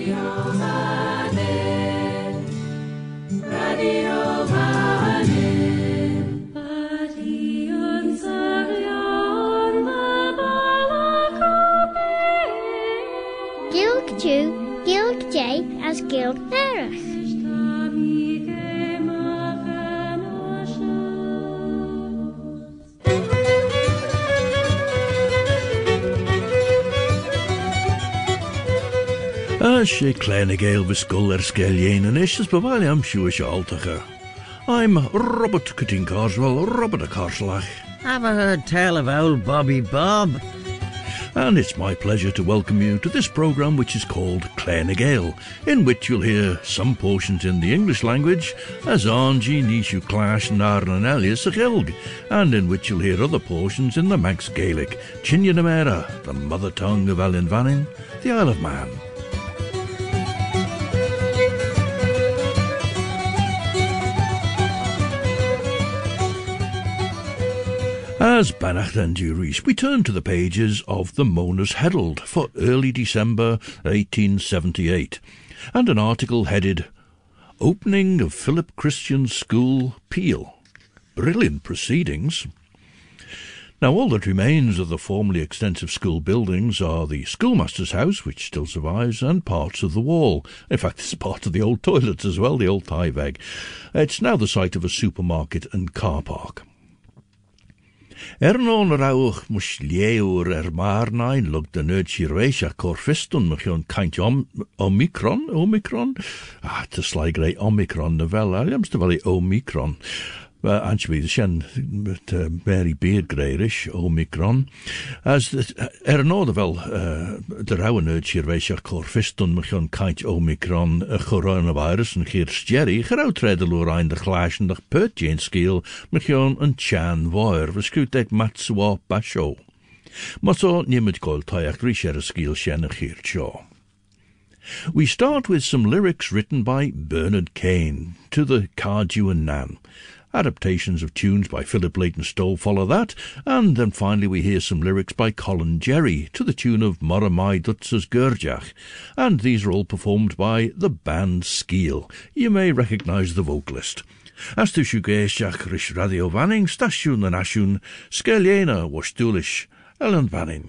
Gilg Jew, Gilg J as Gilg Nerach. She Clenagale Viskull Skellian and Ish's Bavaliam Shuish Altacher. I'm Robert Cutting Carswell, Robert a Carslach. Have I heard tell of old Bobby Bob? And it's my pleasure to welcome you to this programme which is called Clenagale, in which you'll hear some portions in the English language, as Angie Nishu Clash Narn Elias Gilg, and in which you'll hear other portions in the Manx Gaelic, Chinyanamera, the mother tongue of Alinvannin, the Isle of Man. As Banach and Duris, we turn to the pages of the Mona's Herald for early December 1878, and an article headed, Opening of Philip Christian School, Peel. Brilliant proceedings. Now all that remains of the formerly extensive school buildings are the schoolmaster's house, which still survives, and parts of the wall. In fact, it's part of the old toilets as well, the old Tyveg. It's now the site of a supermarket and car park. Non rauch mus leeur marnain lug de nerdshirweisha corfiston machon kaint Omicron? Te slightly Omicron novel, aliams te valley Omicron. Actually, the shen Mary Beard Greirish, Omicron. As the de rauwe nerdshirweisha corfiston machon kaint Omicron coronavirus en geers Jerry, gerouwtreden lorein de glaasjen de putjeen skiel machon en chan waar, veskutek matswa basho. Maar zo niemand goal tayak risher skiel shen geert shaw. We start with some lyrics written by Bernard Kane to the Cardew and Nan. Adaptations of tunes by Philip Leighton Stoll follow that, and then finally we hear some lyrics by Colin Jerry to the tune of Moramai Dutz's Gurjach, and these are all performed by the band Skeel. You may recognise the vocalist. As to Shugeishach Rish Radio Vanning, Stashun and Ashun, Skeliena Washtulish, Ellen Vanning.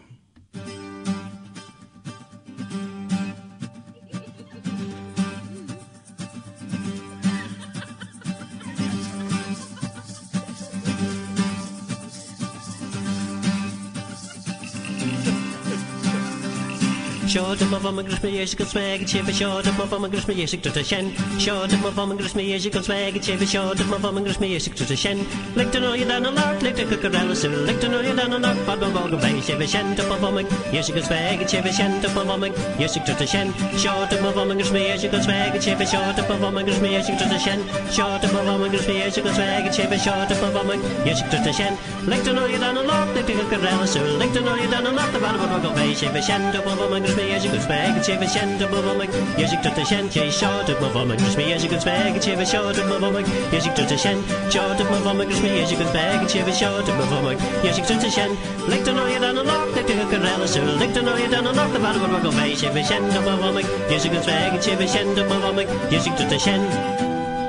Short of my Christmas years, you can swag and chip. Short of my Christmas years, you can shen. Short of my Christmas years, you can swag and chip. Short of my Christmas years, you can shen. Like to know you down a lot, like to cook a relish. Like to know you down a lot, but no bog of bay. Chip shen to performing. Yes, you can swag and chip. Shen to performing. Yes, you can shen. Short of my Christmas years, you can swag and chip. Short of my Christmas years, you can shen. Short of my Christmas years, you can swag and chip. Short of performing. Yes, you can shen. Like to know you down a lot, like to cook a relish. Like to know you down a lot, the bottom of a bay. Chip shen to performing. Yes, you can swag and chip shen to performing. Yes, you can shen. Short of performing. Yes, you can swag and chip. Short of performing. Yes, you can shen. Short of performing. Yes, you can swag and chip. Short of performing. Yes, you can shen. Like to know you down a lot, like to cook a relish. Like to know you down a lot, the bottom of a bay. Chip shen to performing. Yes, you can swag and chip. Shen to performing. Yes, you can shen.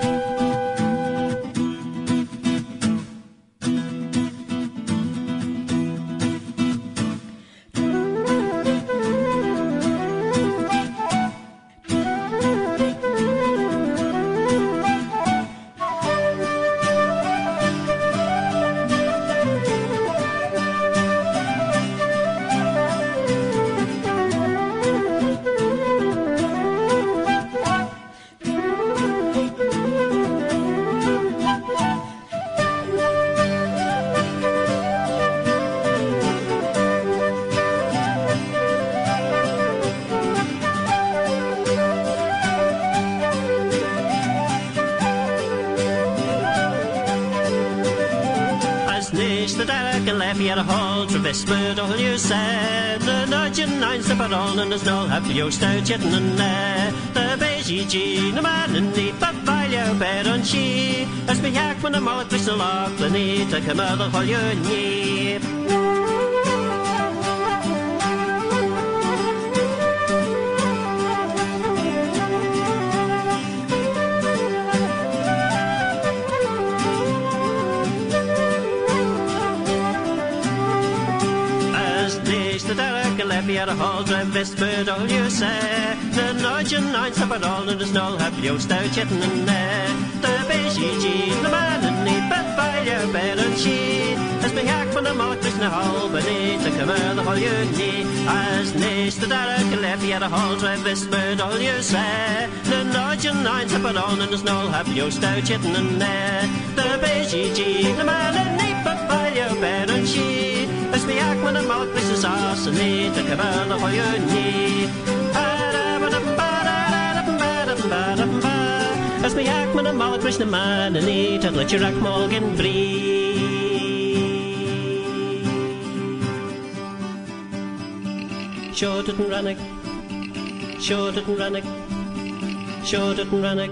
Westward all you said, the nudging nine step on and there's no happy you start jetting and the beige G, no man in the but value bear on she, as me hack when I'm all at Bristol off the need to come out of all you need. at a hall drive westward all you say. The nudging nine stop at all and the snow have you stout jetting in there. The BGG, the man and the bed by your bed and she. As me hack from the mouth is the hall beneath the cover the hall you need. As next the dark left at a hall drive westward all you say. The nudging nine stop at all and the snow have you stout jetting in there. The BGG, the man and the bed by your bed and she. As me hack from the mouth is the sauce and need the cover the hall you need. As me hack man a mala Krishna man and eat at let your rack Morgan breathe. Short it and rannick, short it and rannick, short it and rannick.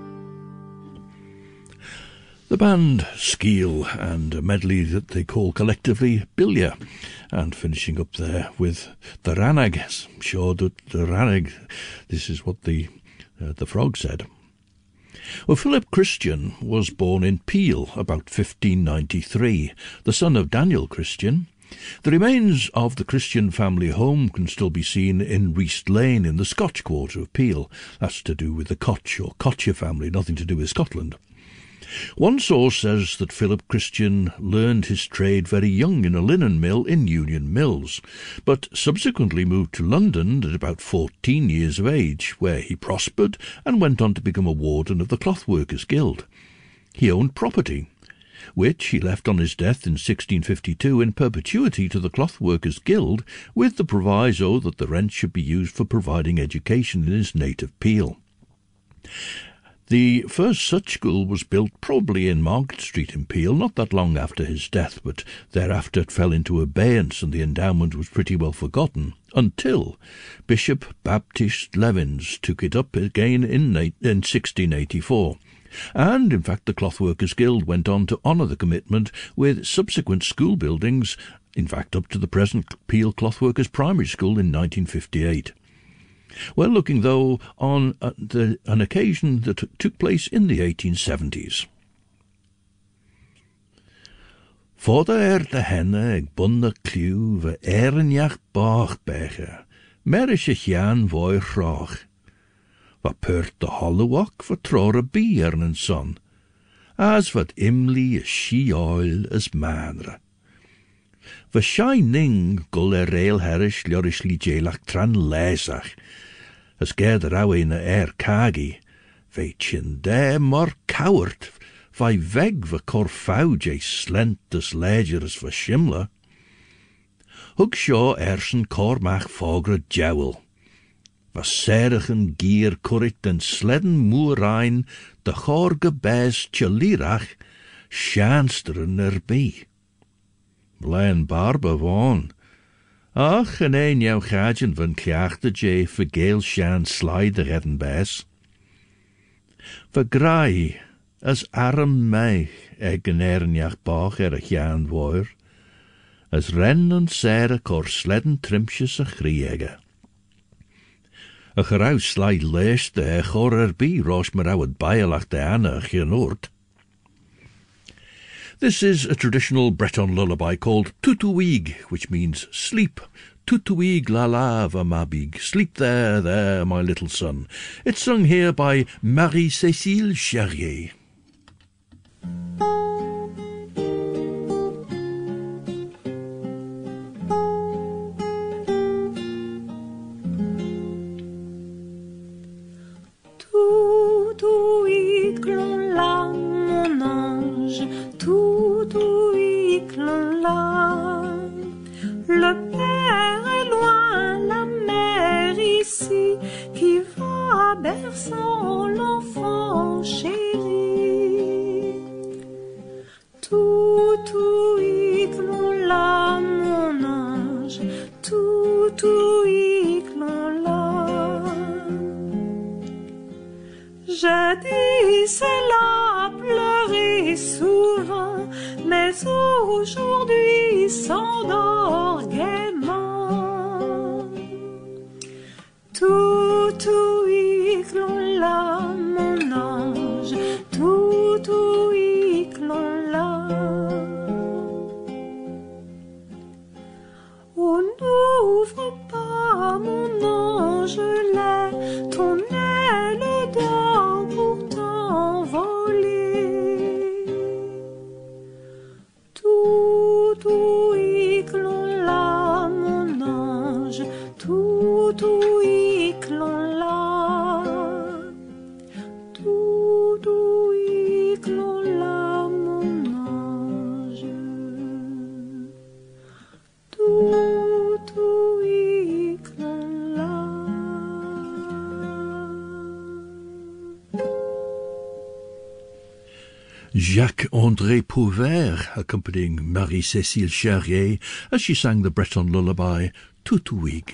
The band Skeel and a medley that they call collectively Billia, and finishing up there with the Ranag, Shordut the Ranag. This is what the frog said. Well, Philip Christian was born in Peel about 1593, the son of Daniel Christian. The remains of the Christian family home can still be seen in Reest Lane in the Scotch quarter of Peel. That's to do with the Koch or Kocher family, nothing to do with Scotland. One source says that Philip Christian learned his trade very young in a linen mill in Union Mills, but subsequently moved to London at about 14 years of age, where he prospered and went on to become a warden of the Clothworkers' Guild. He owned property, which he left on his death in 1652 in perpetuity to the Clothworkers' Guild, with the proviso that the rent should be used for providing education in his native Peel. The first such school was built probably in Market Street in Peel, not that long after his death, but thereafter it fell into abeyance and the endowment was pretty well forgotten, until Bishop Baptist Levins took it up again in 1684. And, in fact, the Clothworkers' Guild went on to honour the commitment with subsequent school buildings, in fact up to the present Peel Clothworkers Primary School in 1958. Well, looking, though, on an occasion that took place in the 1870s. Fodder de henne ag bunne clew ve erenjach bachbecher, merische Jan voy rach. Va pert de hollowak va trore bier en son, as wat imli a she oil as manre. Va shining gull rail herish ljorish li jelach tran lesach, as gerder awe na kagi, veitjen de mor coward, vai weg va corfau je slent as ledger as va shimla. Hug shaw ersen cormach fogre jowl. Va serigen gier currit en sledden moerein de gorge bes tjalirach, sjansteren erbij. Blaen barbe woon. Ach, en een jouw gaadjen van klaagde je vergeel sjaan slijde redden bes. Vergraai, as arm mij, egen ernjach bach jaan woer, as ren en sere kor sledden trimpjes a griege. A gerau slide leest de chor erbij, roos maar ouwe bijlach de anne genoord. This is a traditional Breton lullaby called Tutuig, which means sleep. Tutuig la la va mabig, sleep there, there, my little son. It's sung here by Marie-Cécile Charrier. Tutuig la, mon ange, Tutuig la. Le père est loin, la mère ici, qui va berçant l'enfant chéri. Tutuig la, mon ange, Tutuig la. Jadis elle a pleuré souvent, mais aujourd'hui s'endort gaiement. Tutuig la, mon ange, Tutuig la. On n'ouvre pas Iglon-la, Doudou Iglon-la, mon ange. Doudou Iglon-la. Jacques-André Pouvert accompanying Marie-Cécile Charrier as she sang the Breton lullaby Tutouig.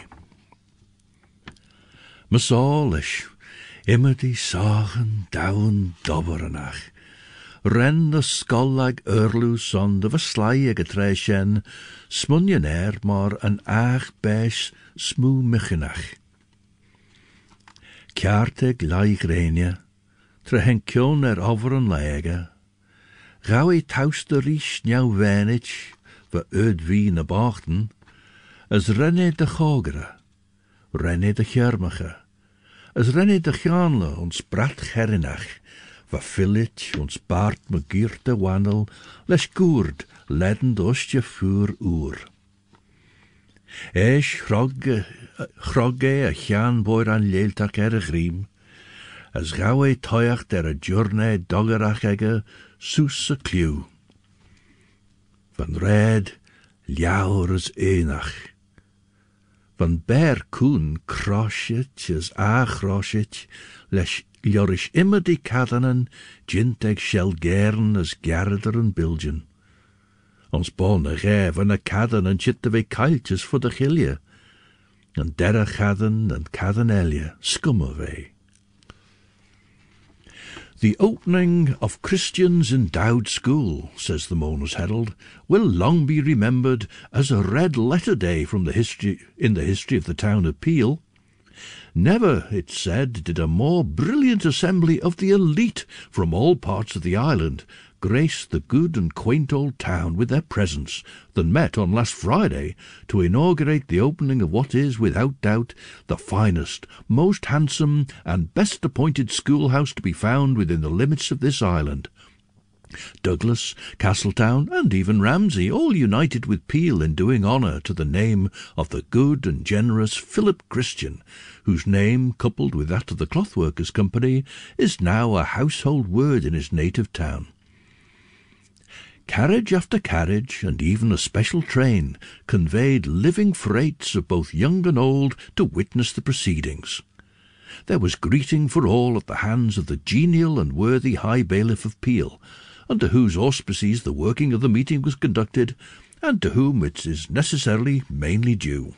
Masális, immerdi sagen down dobberenach. Ren the skollag urlu son de verslaie getreishen, smunjen maar an aag beis smoe michenach. Kjartig laigrenia, trehen kjon over een lege. Gaui tauste ries njau wenich, va wie na bachten, as renne de chogere, renne de germige, as renne de chanle ons brat gerinach, va fillit ons baard me gierte wandel, les goerd leddend ostje vuur oer. Eis chrogge a chan boir an leeltak griem, as gaui toiach der a journey doggerach ege, soes a klew. Van red, ljauwer as eenach. Van bear koen kroshit as a kroshit, les ljorish immer die kadanen, jint eg shell gern as gerder en bilgen. Ons bonne geef en a kadan en chitte we kailtjes voor de gilje. En derre kadan en kadanelje, skummer we. The opening of Christians Endowed School, says the Mourners' Herald, will long be remembered as a red-letter day in the history of the town of Peel. Never, it said, did a more brilliant assembly of the elite from all parts of the island grace the good and quaint old town with their presence than met on last Friday to inaugurate the opening of what is, without doubt, the finest, most handsome, and best appointed schoolhouse to be found within the limits of this island. Douglas, Castletown, and even Ramsey, all united with Peel in doing honour to the name of the good and generous Philip Christian, whose name, coupled with that of the Clothworkers' Company, is now a household word in his native town. Carriage after carriage, and even a special train, conveyed living freights of both young and old to witness the proceedings. There was greeting for all at the hands of the genial and worthy High Bailiff of Peel, under whose auspices the working of the meeting was conducted, and to whom it is necessarily mainly due.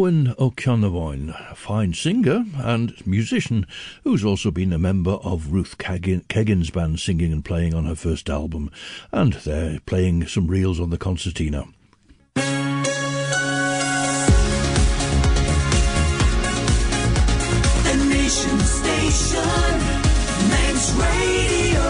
Owen O'Conowine, a fine singer and musician who's also been a member of Ruth Keggins' band, singing and playing on her first album, and they're playing some reels on the concertina. The Nation Station, Manx Radio.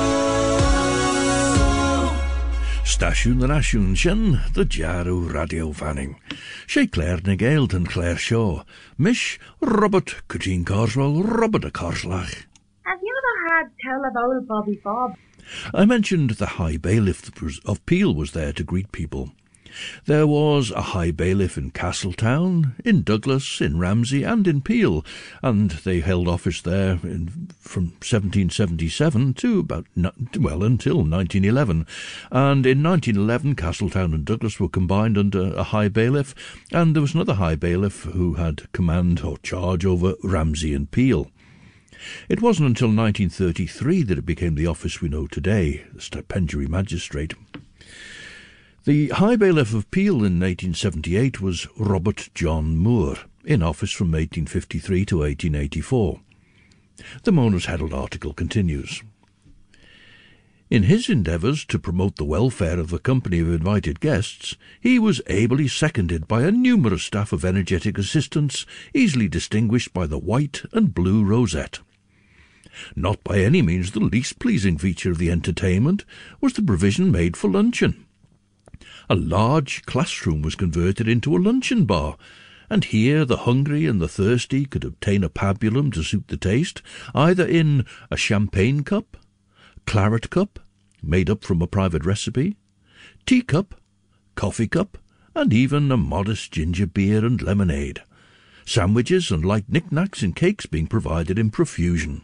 Stasiwn yr asiwn sin, the Jarw Radio Fanning. She Claire Negaild and Claire Shaw. Mish Robert Cutine Carswell, Robert a Carslach. Have you ever had tell of old Bobby Bob? I mentioned the High Bailiff of Peel was there to greet people. There was a High Bailiff in Castletown, in Douglas, in Ramsey and in Peel, and they held office there from 1777 to until 1911. And in 1911, Castletown and Douglas were combined under a High Bailiff, and there was another High Bailiff who had command or charge over Ramsey and Peel. It wasn't until 1933 that it became the office we know today, the Stipendiary Magistrate. The High Bailiff of Peel in 1878 was Robert John Moore, in office from 1853 to 1884. The Mourners' Herald article continues. In his endeavours to promote the welfare of the company of invited guests, he was ably seconded by a numerous staff of energetic assistants, easily distinguished by the white and blue rosette. Not by any means the least pleasing feature of the entertainment was the provision made for luncheon. A large classroom was converted into a luncheon bar, and here the hungry and the thirsty could obtain a pabulum to suit the taste, either in a champagne cup, claret cup, made up from a private recipe, teacup, coffee cup, and even a modest ginger beer and lemonade, sandwiches and light knickknacks and cakes being provided in profusion.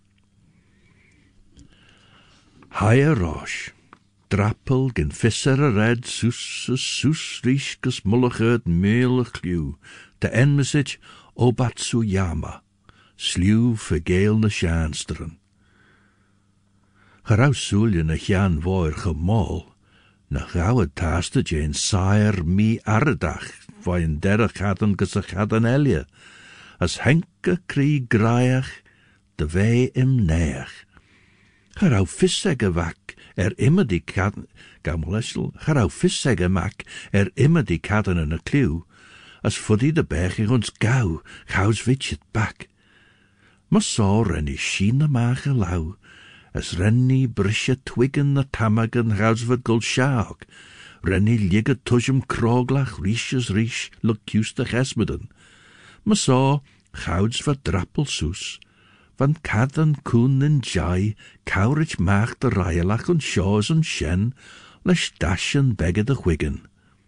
Higher Rosh. Drappel gen fisser a red sus rish gus mullacherd meelig liw, de enmesich o Batsuyama, sluw vergeel na sjaansteren. Gerau soelje na Jan voer gemol, na gauwe taaste jeen saaier mi arredach, vaien derrig hadden gesach hadden elje, as henke krie graaiach, de wei im neach. Gerau vissegge wak, immer die katten, gamlesel, gerau vissegge mak, immer die katten en a kliw, as fuddy de bergig ons gauw, gauws witchet bak. Maar so rennie schiene maage lauw, as rennie brisje twiggen na tamagen gauws wat gul sjaak, rennie ligge tusjem kroglach, riesjes ries, luk kiustig esmeden. Maar so, gauws wat drappel soes, van cadden koen en jai, cowrich maag de raielach en shaws en shen, lesh dashen begge de wiggen.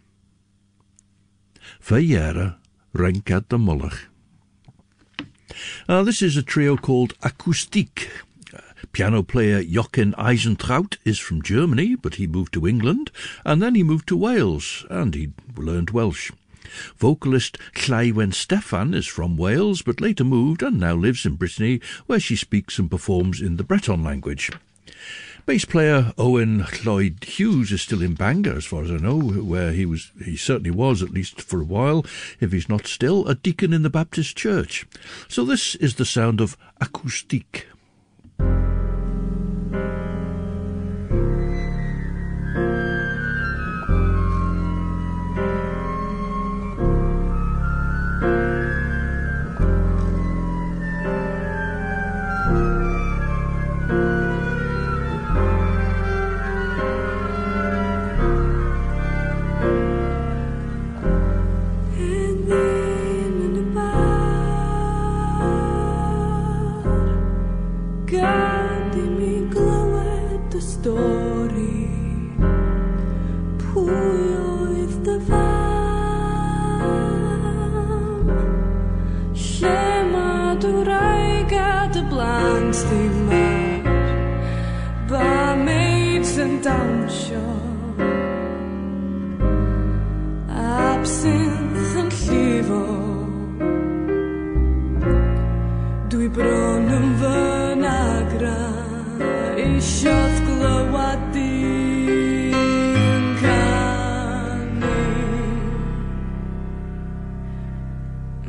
Verjere, renkad de mullach. This is a trio called Akustik. Piano player Jochen Eisentraut is from Germany, but he moved to England, and then he moved to Wales, and he learned Welsh. Vocalist Llywelyn Steffan is from Wales, but later moved and now lives in Brittany, where she speaks and performs in the Breton language. Bass player Owen Lloyd Hughes is still in Bangor, as far as I know, where he certainly was, at least for a while, if he's not still, a deacon in the Baptist church. So this is the sound of Akustik.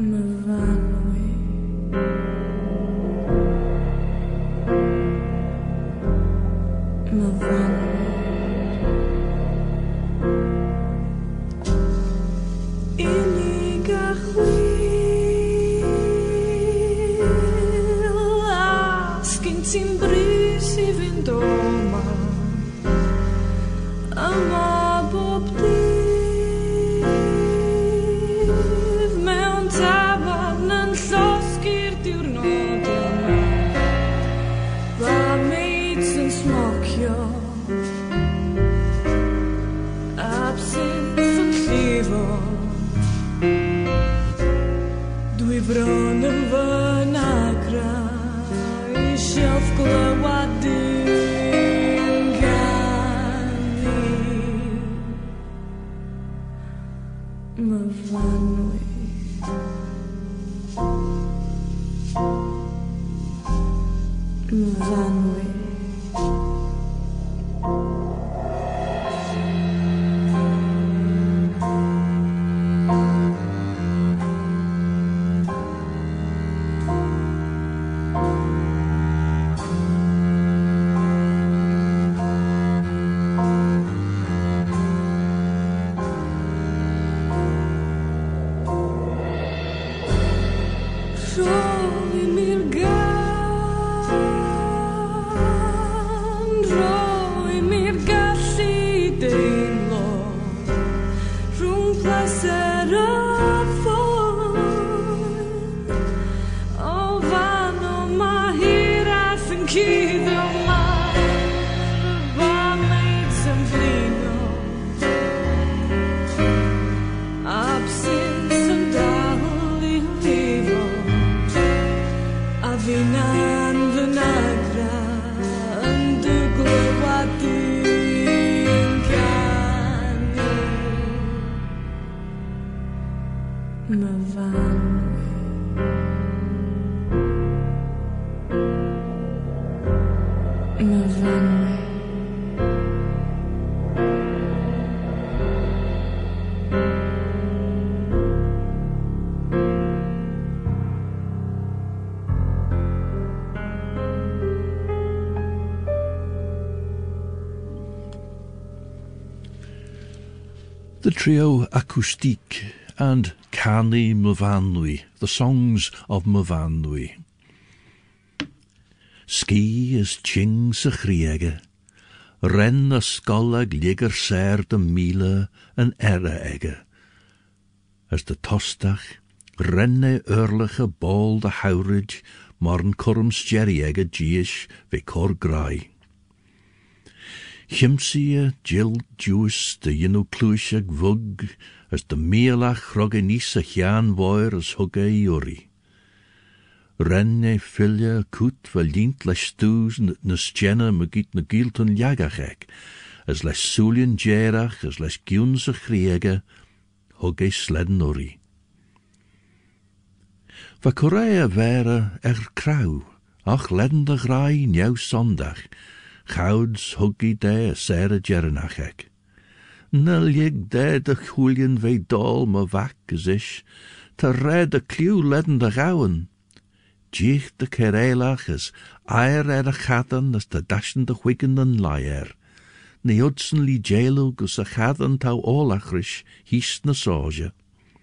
The trio Acoustique and Canu Myfanwy, the songs of Myfanwy. Ski is ching sa chriege, ren a skollag liger ser de mile en erre egge. As de tostach, renne urlige bol de hauridge, morn corrum sjerry egge giish ve cor grai. Chimsie Jill Juice de yinu cluishag vug, as de meelach rogge nisa chian voir as hugge yuri. Renne filje koet verlient les stoes nes jenne megit na gilton jagachek, as les sulien jerach, as les giunse chriege, hugge sledden uri. Va Korea vere krauw, ach ledden de grai nieuw zondag, Gouds huggy de sere jernachek. Nel jig de chulien ve dol me vak as ish, te red de klew ledden de gouwen. Jich de kerelach as eier de chatten as de dashen de wicken en laier. Ne hudson li jelug as a chatten tau olachrish hies na soja.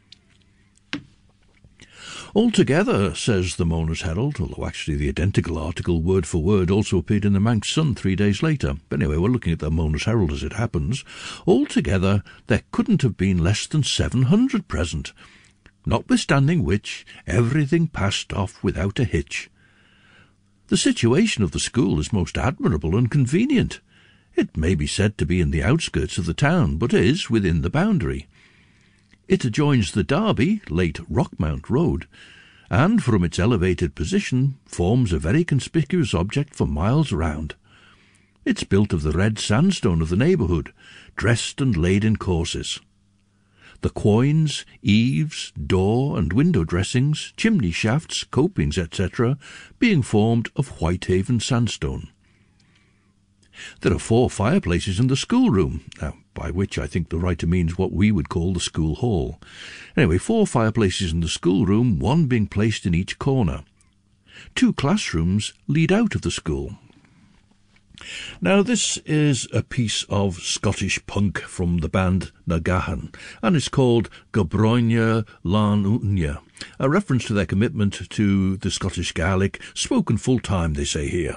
Altogether, says the Mona's Herald, although actually the identical article word for word also appeared in the Manx Sun 3 days later. But anyway, we're looking at the Mona's Herald as it happens. Altogether, there couldn't have been less than 700 present, notwithstanding which everything passed off without a hitch. The situation of the school is most admirable and convenient. It may be said to be in the outskirts of the town, but is within the boundary. It adjoins the Derby, late Rockmount Road, and from its elevated position forms a very conspicuous object for miles round. It's built of the red sandstone of the neighbourhood, dressed and laid in courses. The quoins, eaves, door and window dressings, chimney shafts, copings, etc., being formed of Whitehaven sandstone. There are 4 fireplaces in the schoolroom. Now, by which I think the writer means what we would call the school hall. Anyway, 4 fireplaces in the schoolroom, 1 being placed in each corner. 2 classrooms lead out of the school. Now, this is a piece of Scottish punk from the band Nagahan, and it's called Gabroinne Lan Unya, a reference to their commitment to the Scottish Gaelic, spoken full-time, they say here.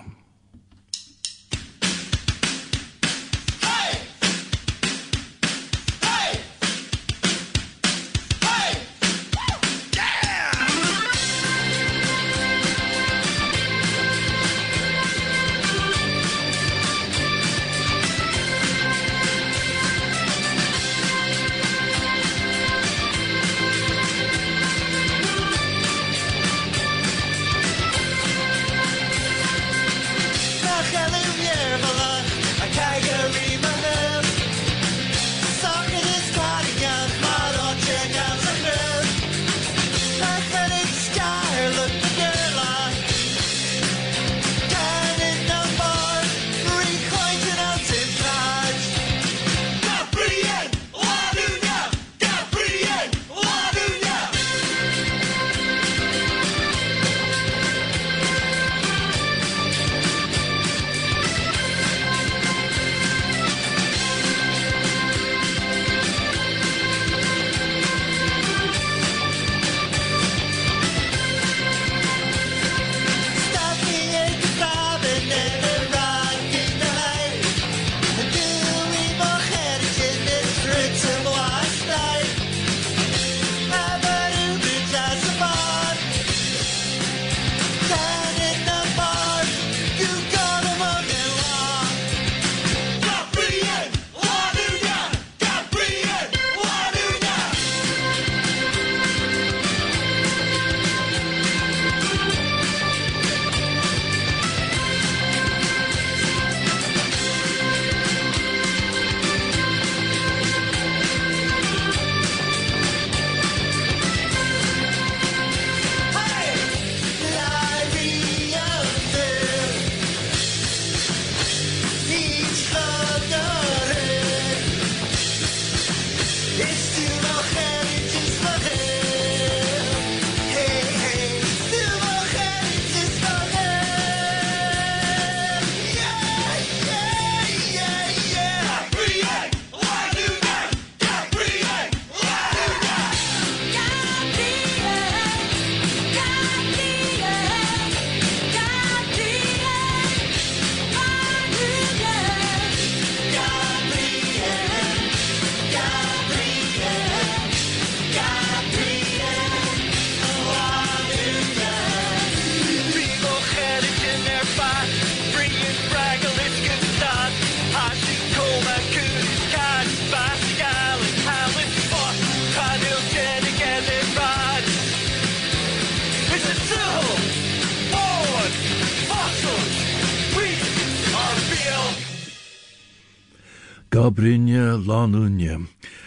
Gabroinne Lan Unya.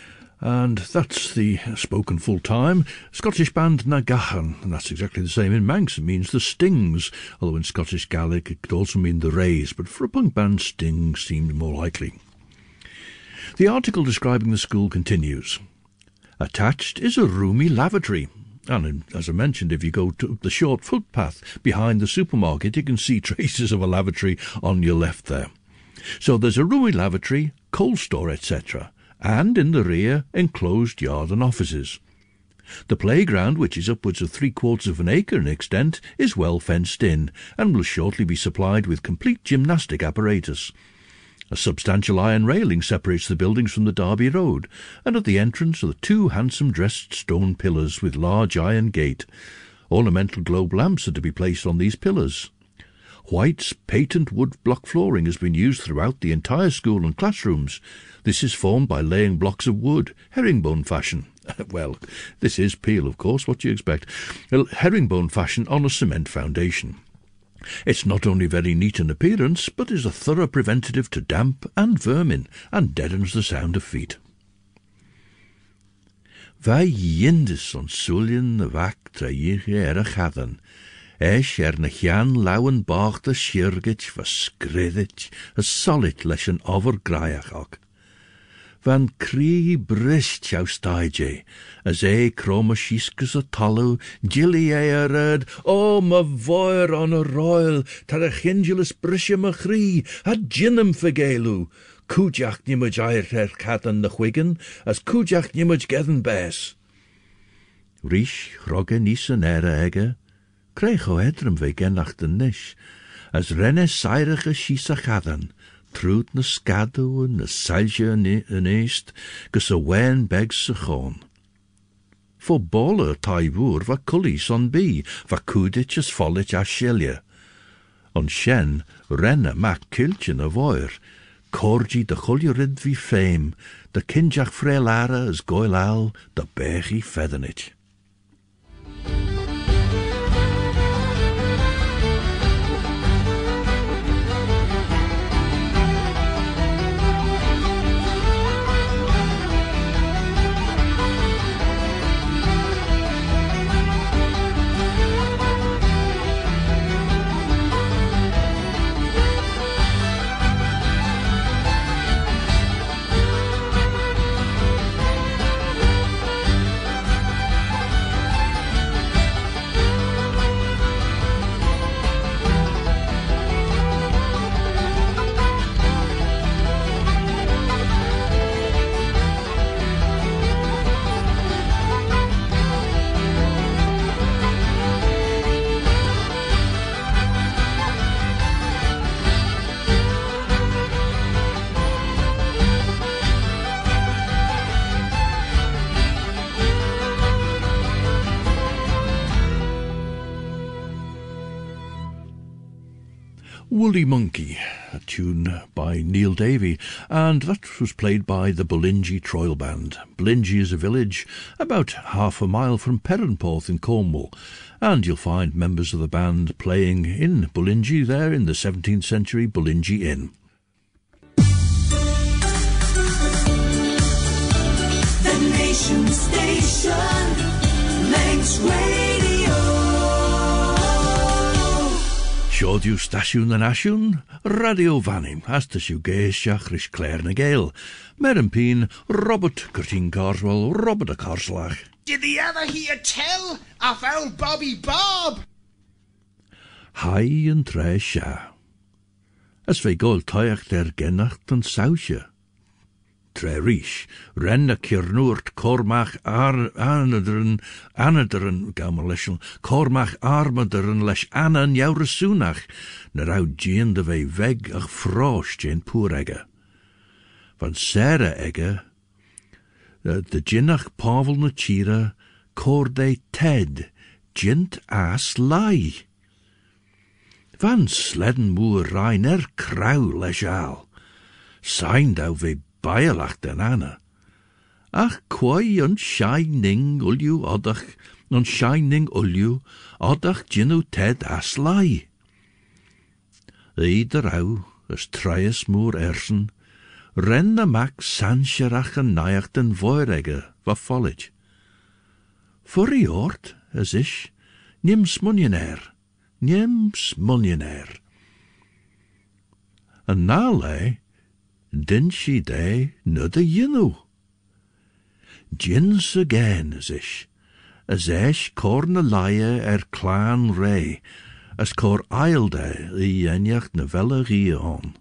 And that's the spoken full-time Scottish band Nagahan, and that's exactly the same in Manx. It means the Stings, although in Scottish Gaelic it could also mean the Rays, but for a punk band, Stings seemed more likely. The article describing the school continues. Attached is a roomy lavatory, and as I mentioned, if you go to the short footpath behind the supermarket, you can see traces of a lavatory on your left there. So there's a roomy lavatory, coal store, etc., and in the rear, enclosed yard and offices. The playground, which is upwards of 3/4 of an acre in extent, is well fenced in, and will shortly be supplied with complete gymnastic apparatus. A substantial iron railing separates the buildings from the Derby Road, and at the entrance are the 2 handsome dressed stone pillars with large iron gate. Ornamental globe lamps are to be placed on these pillars. White's patent wood block flooring has been used throughout the entire school and classrooms. This is formed by laying blocks of wood, herringbone fashion. Well, this is Peel, of course, what do you expect? Herringbone fashion on a cement foundation. It's not only very neat in appearance, but is a thorough preventative to damp and vermin, and deadens the sound of feet. Vai yindis on sullion the vac traige a chaddan. Esh na chian lawen bach the shirgit va skridit, a solid lesh an over graiachog. Van crí brist jou staige, as croma shiskus a talu, gilly a red, oh ma voir on a royal, tar a chingelus brisha ma chree, a ginnum fagelu, Cúideach nimmuid air catan na chuigan, as cúideach nimmuid gedan bes. Rís rogga nís an ege, creich o edrum ve genach den nish, as renne sairige sís a chadan, trúd na scadú na sailge an east, gus a wen begs sa chón. Fo bolle taibúr va cullis on bí, va cúdich as follich a shelia. On shen, renne mac kilchin a voir, corgi de chuljurid vi fame, de kinjach frelara as goilal, de bechi feathernet. Woolly Monkey, a tune by Neil Davey, and that was played by the Bullingy Troil Band. Bullingy is a village about half a mile from Perranporth in Cornwall, and you'll find members of the band playing in Bullingy there in the 17th century Bullingy Inn. The Nation Station, Manx Radio. Siodiw stasiwn yn asiwn, Radio Fanning, as dy siw geisiach rys Claire na Gael. Meron pin, Robert Curtin Carswell, Robert a Carslach. Did the other hear tell of old Bobby Bob? Hai yn tre sia. As fe gol toiach der genacht yn sawsia. Tre rish, ren a kirnoort Cormac anaderen, gamalishel, Cormac armaderen lesh anan jouresunach, na rau gien de ve weg ach frosh gien poeregge. Van Sarah egge, de ginnach pavel na chira, corde ted, gint as lai. Van sledden moer rein krauw lesh al. Sein dau ve Bailach den Anna. Ach, quai on shining ulju odach, on shining ulju, odach ginu ted as lai. Eider au, as trias moer ersen, ren na mac sansherach en naiach den voiregge, va follage. Furry oort, as ish, nims munionair. En na lei, din she day nudder yinu. Jins again as ish corna laie clan ray, as cor eilde enjach novella on.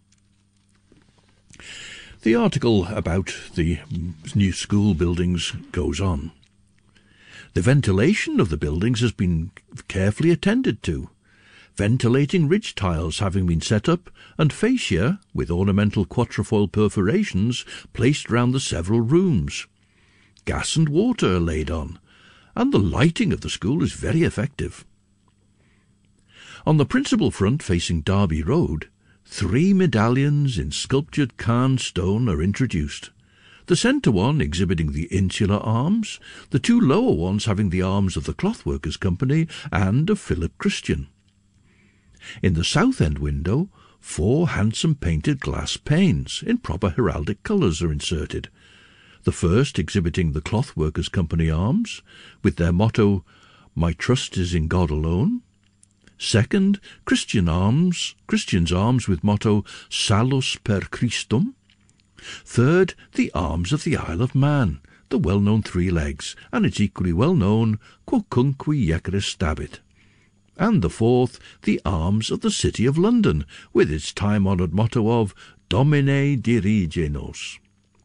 The article about the new school buildings goes on. The ventilation of the buildings has been carefully attended to, ventilating ridge tiles having been set up and fascia, with ornamental quatrefoil perforations, placed round the several rooms. Gas and water are laid on, and the lighting of the school is very effective. On the principal front facing Derby Road, 3 medallions in sculptured Cairn stone are introduced. The centre one exhibiting the insular arms, the 2 lower ones having the arms of the Clothworkers' Company and of Philip Christian. In the south end window, 4 handsome painted glass panes in proper heraldic colours are inserted. The first exhibiting the Clothworkers' Company arms, with their motto, "My trust is in God alone." Second, Christian's arms with motto, "Salus per Christum." Third, the arms of the Isle of Man, the well-known 3 legs, and its equally well-known Quocunque Yeceris Stabit. And the fourth, the arms of the City of London, with its time-honoured motto of Domine dirige nos.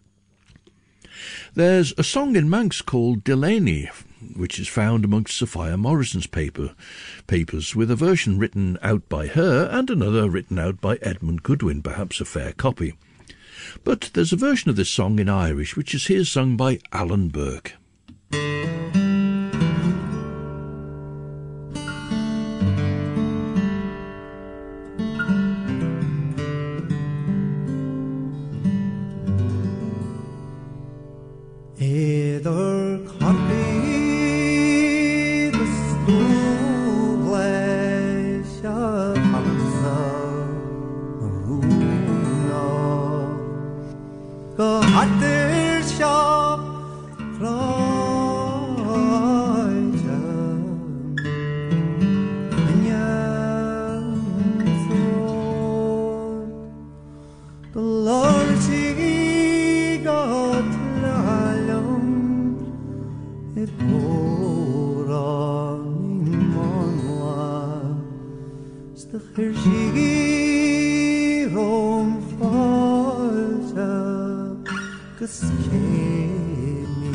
There's a song in Manx called Delaney, which is found amongst Sophia Morrison's papers, with a version written out by her and another written out by Edmund Goodwin, perhaps a fair copy. But there's a version of this song in Irish, which is here sung by Alan Burke. Either copy the Stúgleis of Hamza Rúna go hadir shop Raja Nyanzor the Lord God it bore on Monwa, Stachir Rom Falta, Gaskemi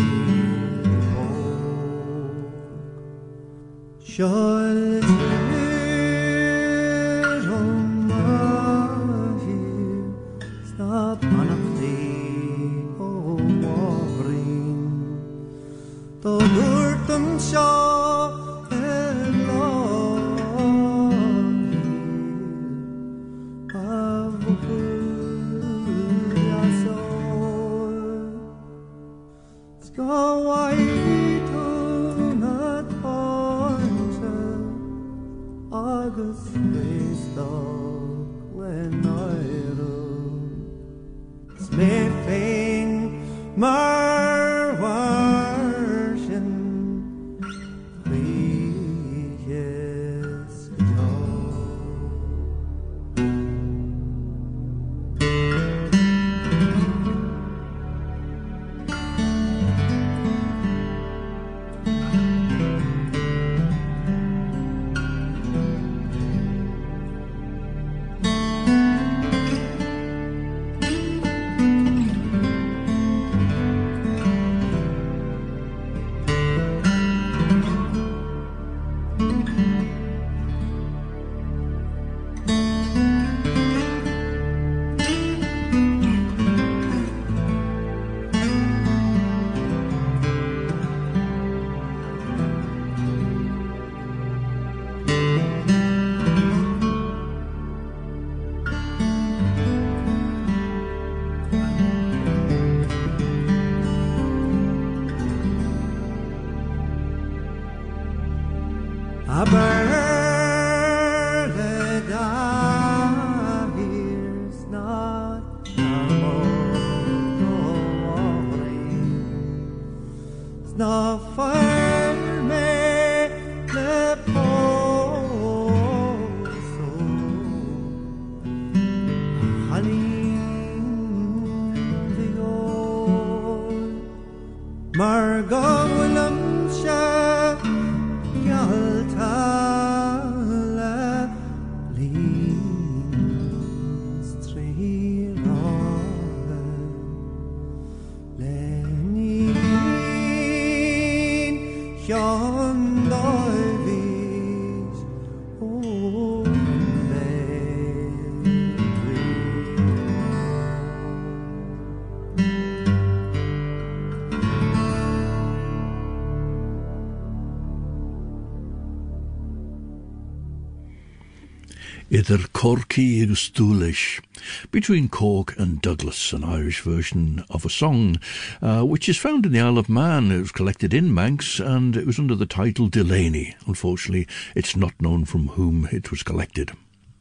Shalter Romahi, Stapanakli, O Mavrin. The Lurton Shaw and Lord of Yasoy Skawai to not haunted August faced when I rode Smithing Marwan. Idir Corky agus Stúlis, between Cork and Douglas, an Irish version of a song, which is found in the Isle of Man. It was collected in Manx, and it was under the title Delaney. Unfortunately, it's not known from whom it was collected.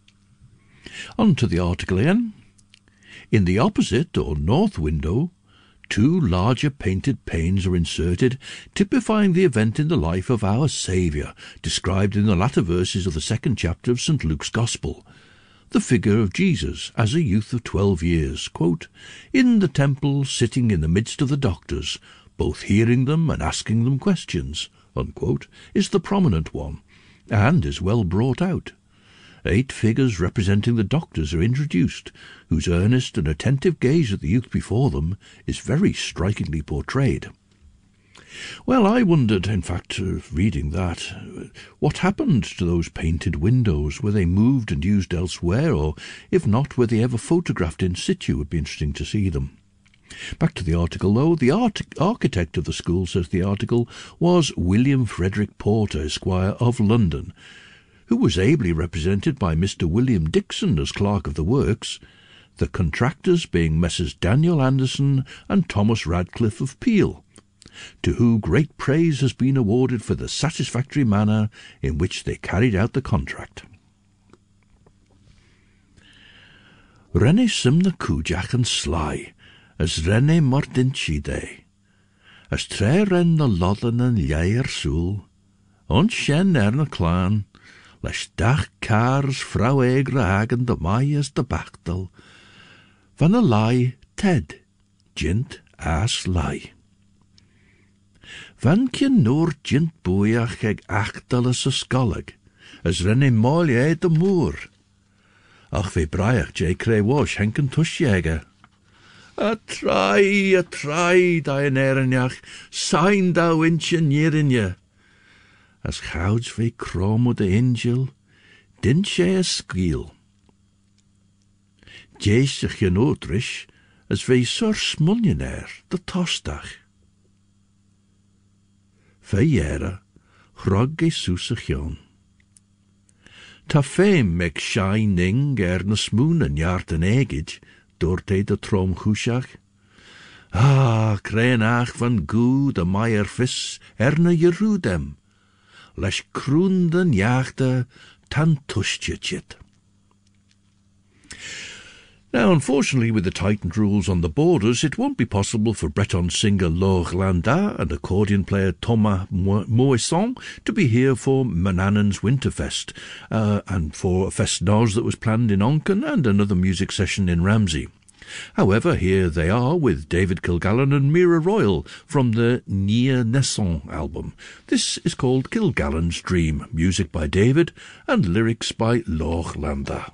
On to the article again. In the opposite, or north window, 2 larger painted panes are inserted, typifying the event in the life of our Saviour, described in the latter verses of the 2nd chapter of St. Luke's Gospel. the figure of Jesus as a youth of 12 years, quote, in the temple sitting in the midst of the doctors, both hearing them and asking them questions, unquote, is the prominent one, and is well brought out. 8 figures representing the doctors are introduced, whose earnest and attentive gaze at the youth before them is very strikingly portrayed. Well, I wondered, in fact, reading that, what happened to those painted windows? Were they moved and used elsewhere, or if not, were they ever photographed in situ? It would be interesting to see them. Back to the article, though. The architect of the school, says the article, was William Frederick Porter, Esquire of London, who was ably represented by Mr. William Dixon as clerk of the works, the contractors being Messrs. Daniel Anderson and Thomas Radcliffe of Peel, to whom great praise has been awarded for the satisfactory manner in which they carried out the contract. Renne symna cújach and sly, as renne mordinchide, as tre ren na lodden and jair soul, on shen na clan, leis dach cars frau egra hagen de mai as de bachtel, van a lie ted, jint as lie. Van kien noor jint boeiach eg achtel as a skolleg, as renne molje de moor. Ach ve braiach jay cre wash henken tushjege. A try, dain erinjach, sein da winche nierinje. As gouds ve kromo de angel, dint she a skiel. Jeesich je noodrish, as ve sur smuljenair, de tostach. Ve jere, grog Jesusich jon. Ta fame mek shining na smoon en jart en egid, doorte de trom chushach. Krenach van goe de meier vis na Jerudem, lesh kroenden jaagde tan tushtjechit. Now, unfortunately, with the tightened rules on the borders, it won't be possible for Breton singer Laure Landa and accordion player Thomas Moisson to be here for Manannan's Winterfest, and for a fest noz that was planned in Onken and another music session in Ramsey. However, here they are with David Kilgallen and Mira Royal from the Nia Naissant album. This is called Kilgallen's Dream, music by David and lyrics by Laure Landa.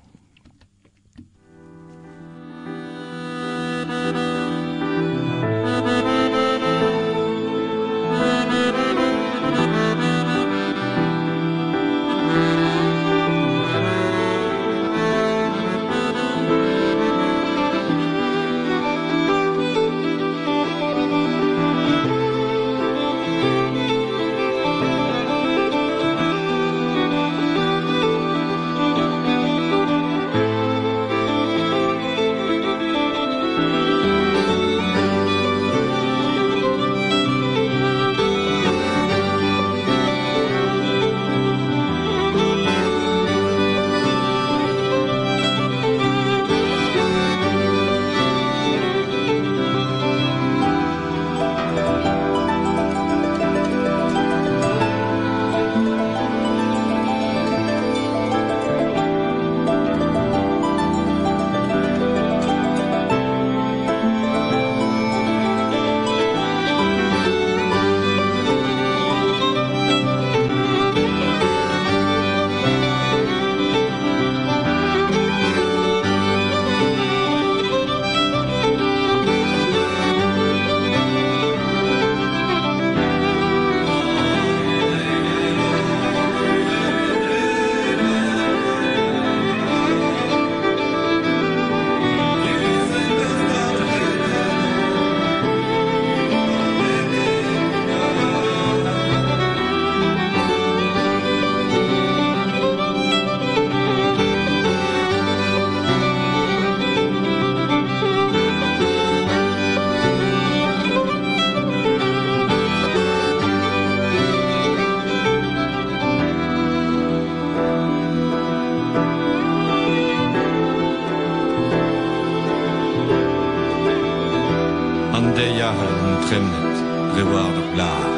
tremnet, rewar blar.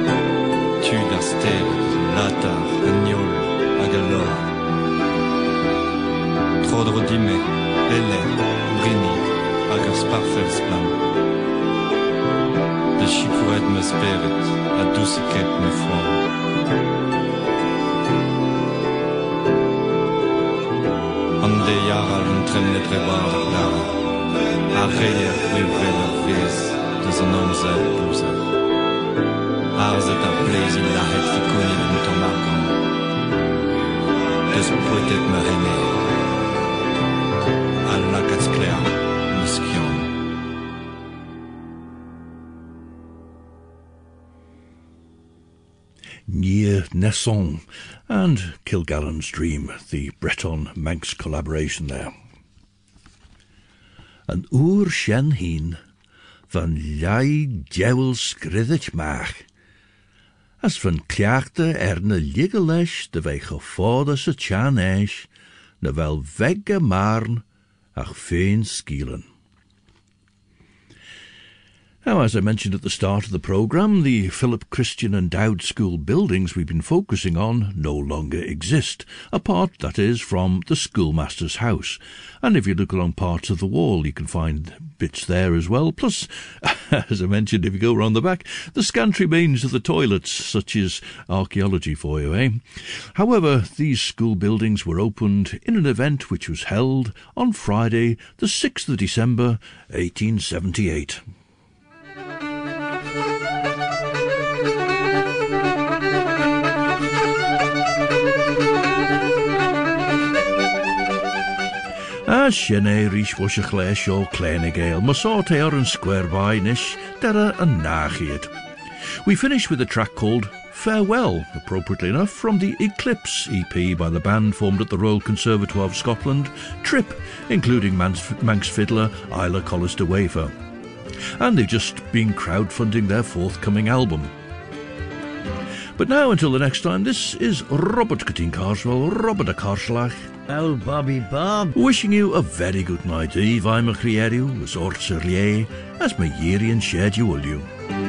Tud ar stel, latar, agnol, hag a lor. Trodro parfait plan. De chiporet me spirit, a douciquet me fond. Ande jaral un tremne trebar la. A reier we vela vis, de son omze bluze. Arzet a plaisir la het ficoni de mutomarcon. Des poetet me rene. Alla gats clair, muskion. Near Nesson and Kilgallen's Dream, the Breton-Manx collaboration there. An oer shen heen van jij djewel skriddet maag. As van klaagte ne ligge lesh de wij gevaarde se tjan eish, ne wel wegge maarn ach feen skielen. Now, as I mentioned at the start of the programme, the Philip Christian Endowed School buildings we've been focusing on no longer exist, apart, that is, from the schoolmaster's house. And if you look along parts of the wall, you can find bits there as well. Plus, as I mentioned, if you go round the back, the scant remains of the toilets, such as archaeology for you, eh? However, these school buildings were opened in an event which was held on Friday, the 6th of December, 1878. As Shene rish was a chlesh o Clenigale, Masort eir and square by nish, dera and nachiad. We finish with a track called Farewell, appropriately enough, from the Eclipse EP by the band formed at the Royal Conservatoire of Scotland, Trip, including Manx fiddler Isla Collister Wafer. And they've just been crowdfunding their forthcoming album. But now, until the next time, this is Robert Cutting Carswell, Robert a Carslach. Old Bobby Bob. Wishing you a very good night, Eve. I'm a Crieriu, as Ortser Lie, as my Yerian shared you will you.